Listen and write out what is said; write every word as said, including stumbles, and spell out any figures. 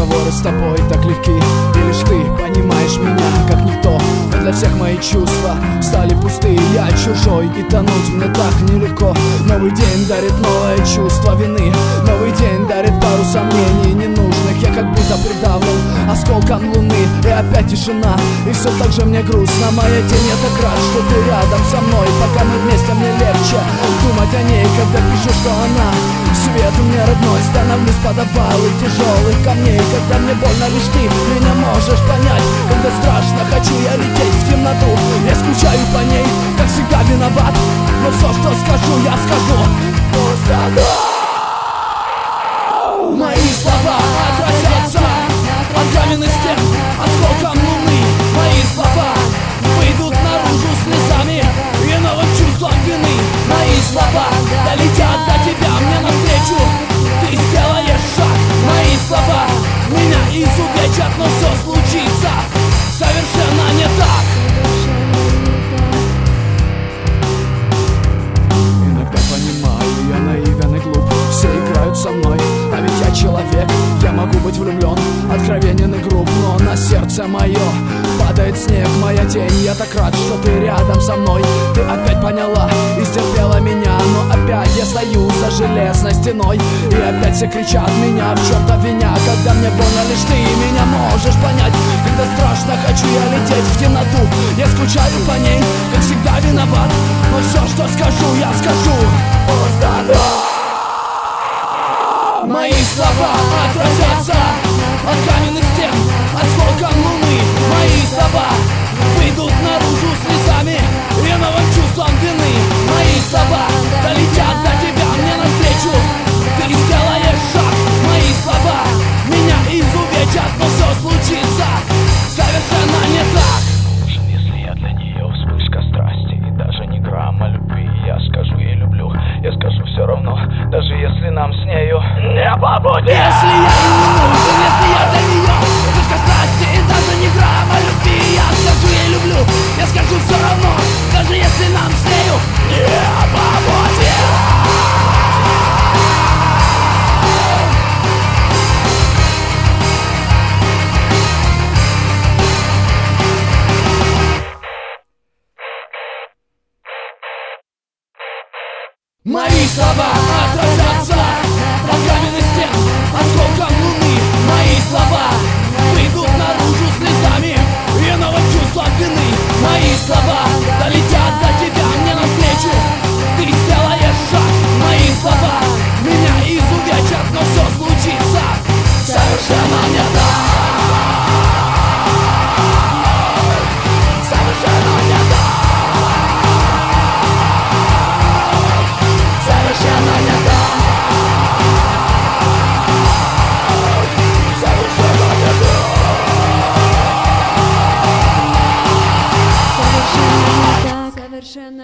разговоры с тобой так легки, и лишь ты понимаешь меня, как никто. Но для всех мои чувства стали пустые. Я чужой, и тонуть мне так нелегко. Новый день дарит новое чувство вины. Новый день дарит пару сомнений ненужных. Я как будто придавлен осколком луны. И опять тишина, и все так же мне грустно. Моя тень, я так рад, что ты рядом со мной. Пока мы вместе, мне легче думать о ней, когда пишу, что она свет мне родной. Становлюсь под обвалы тяжелых камней. Когда мне больно, лишь ты меня можешь понять. Когда страшно, хочу я лететь в темноту. Я скучаю по ней, как всегда виноват. Но все, что скажу, я скажу просто да. Мои слова отразятся от каменных стен, осколком луны. Мои слова выйдут наружу слезами и новым чувством вины. Мои слова долетят до тебя мне навстречу. Ты сделаешь шаг. Мои слова меня изувечат, но все случится совершенно не так. Иногда понимаю, я наивен и глуп. Все играют со мной, а ведь я человек. Я могу быть влюблен, откровенен и груб, но на сердце мое падает снег. Моя тень, я так рад, что ты рядом со мной. Ты опять поняла и стерпела меня, но опять я стою за железной стеной. И опять все кричат меня в чем-то виня. Когда мне больно, лишь ты меня можешь понять. Когда страшно, хочу я лететь в темноту. Я скучаю по ней, как всегда виноват. Но все, что скажу, я скажу просто да. Мои слова отразятся от каменных стен, осколком луны. Мои слова выйдут наружу слезами и новым чувством вины. Мои слова долетят до тебя мне навстречу. Ты сделаешь шаг. Мои слова меня изувечат, но все случится совершенно не так. Даже если я для нее вспышка страсти и даже не грамма любви, я скажу ей люблю, я скажу все равно, даже если нам с нею не по пути. Если я ей не нужен, если я для нее вспышка страсти и даже не грамма любви, я скажу ей люблю, я скажу все равно, даже если нам с нею не по пути. Мои слова